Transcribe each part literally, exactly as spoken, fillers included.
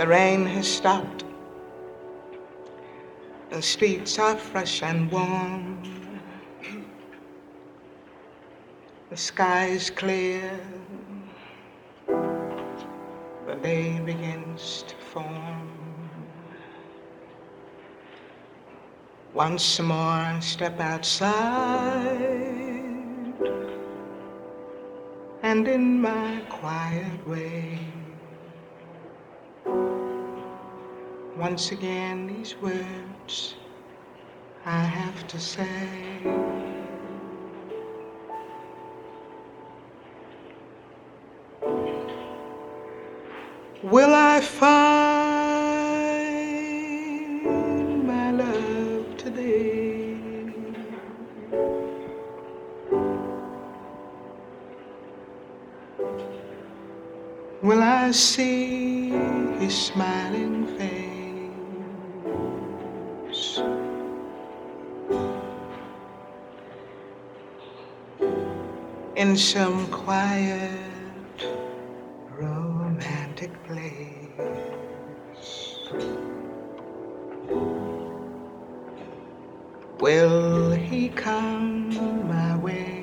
The rain has stopped. The streets are fresh and warm. The sky is clear. The day begins to form. Once more I step outside, and in my quiet way, once again these words I have to say. Will I find my love today? Will I see his smiling face? In some quiet romantic place, will he come my way?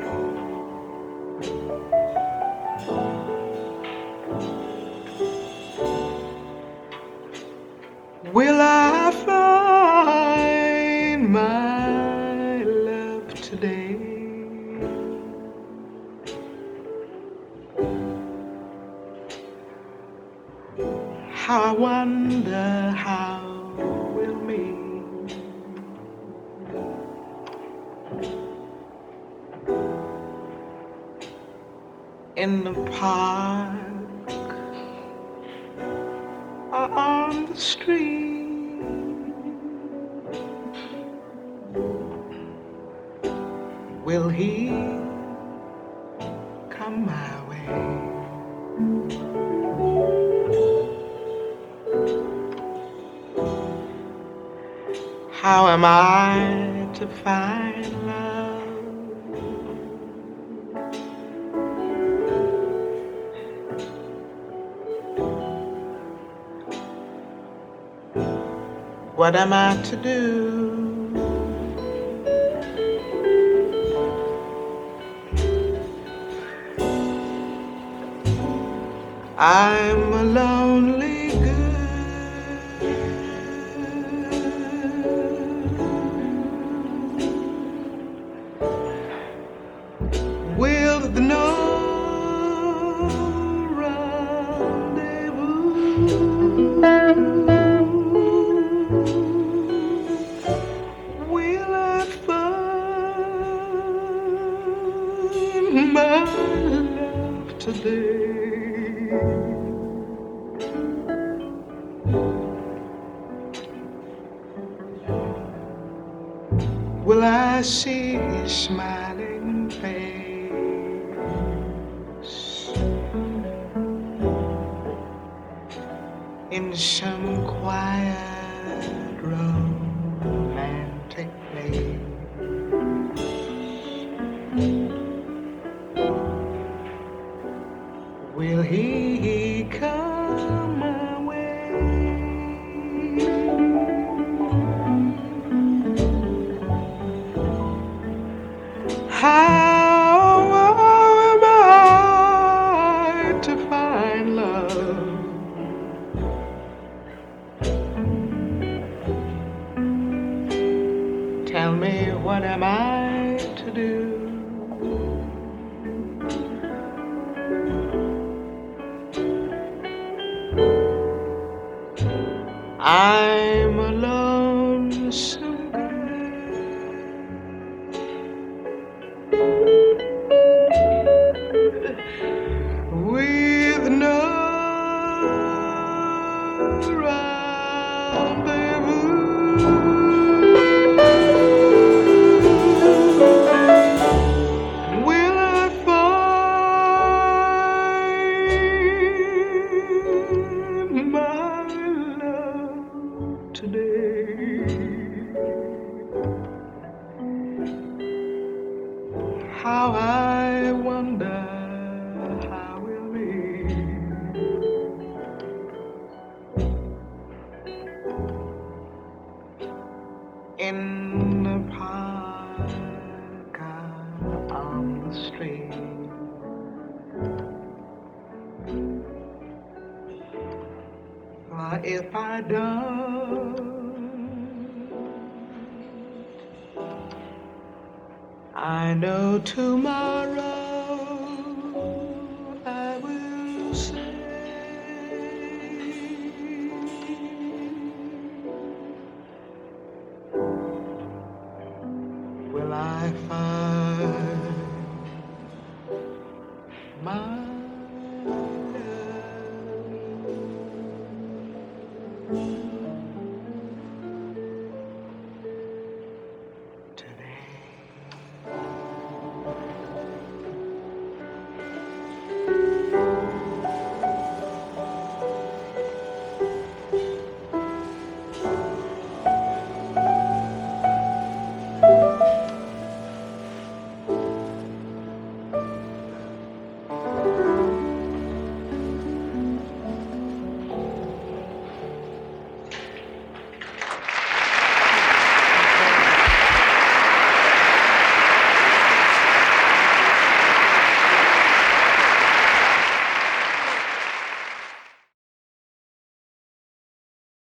Will I find my love today? How I wonder how we'll meet in the park or on the street. Will he come my way? How am I to find love? What am I to do? I'm a lonely girl with no rendezvous. Will I find my love today? Will I see his smiling face in some quiet romantic place? Will he come my way? How am I to find love? Tell me, what am I to do? I'm a lonesome girl with no rendezvous. Will I find my love today? How I wonder how we'll meet if I don't, I know tomorrow I will say, will I find